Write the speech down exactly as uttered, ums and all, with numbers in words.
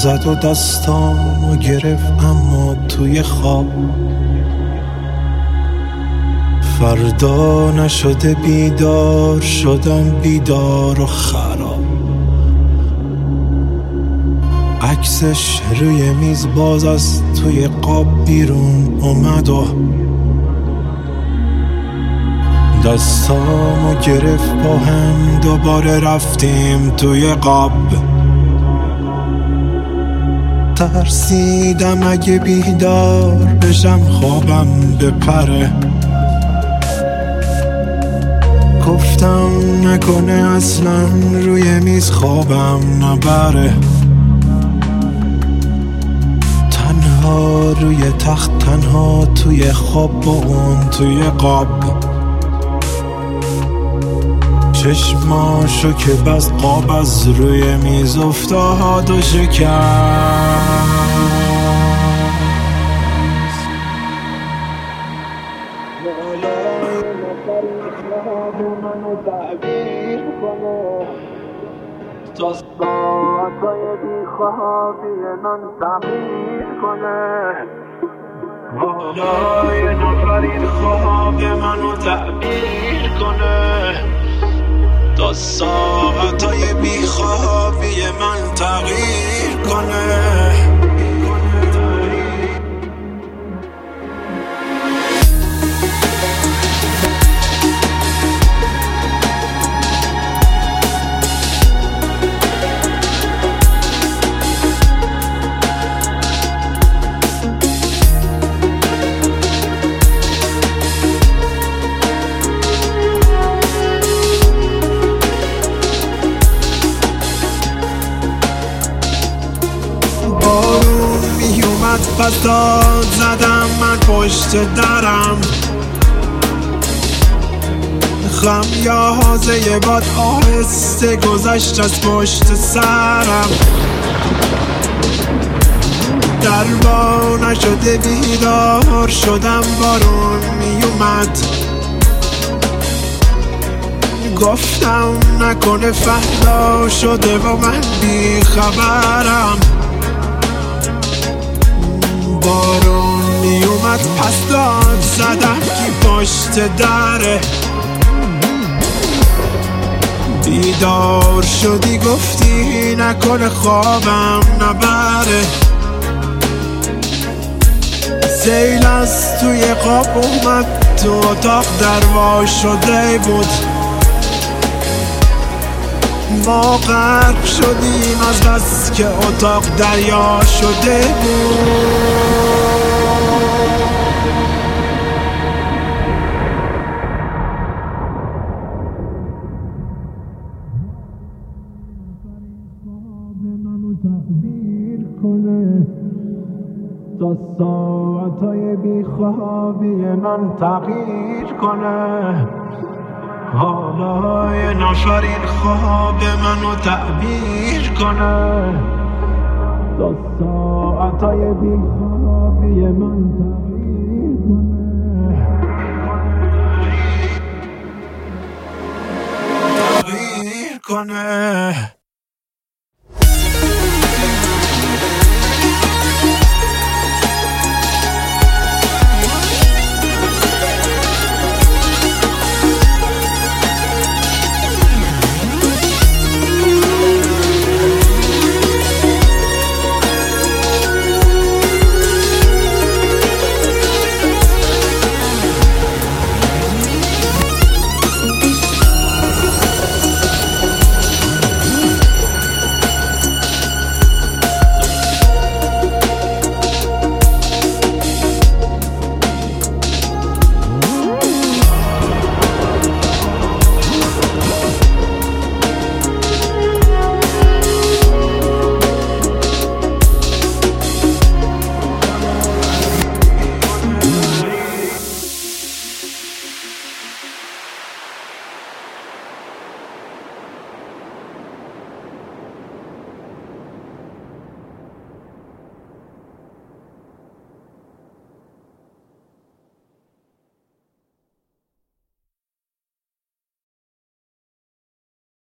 زد و دستامو گرفت اما توی خواب. فردا نشده بیدار شدم، بیدار و خراب. عکسش روی میز باز از توی قاب بیرون اومد و دستامو گرفت با هم دوباره رفتیم توی قاب. ترسیدم اگه بیدار بشم خوابم بپره. گفتم نکنه اصلا روی میز خوابم نبره. تنها روی تخت، تنها توی خواب با اون توی قاب. چشماشو که بس قاب از روی میز افتاد و شکست. منو تعبیر کنه تا ساعتای بیخوابی من تغییر کنه. حالا یه نفر این خواب منو تعبیر کنه تا ساعتای بیخوابی من تغییر کنه. پس داد زدم من پشت درم. خمیازه باد آهسته گذشت از پشت سرم. دربا نشده بیدار شدم، بارون میومد. گفتم نکنه فردا شده و من بیخبرم. بارون میومد پس داد زدم کی پشت دره. بیدار شدی گفتی نکنه خوابم نبره. سیل از توی قاب اومد تو اتاق، دروا شده بود. ما غرق شدیم از بس که اتاق دریا شده بود. تعبیر کنه تا ساعتای بیخوابی من تغییر کنه. حالا یه نفر این خواب منو تعبیر کنه تا ساعتای بیخوابی من تغییر کنه. تغییر کنه.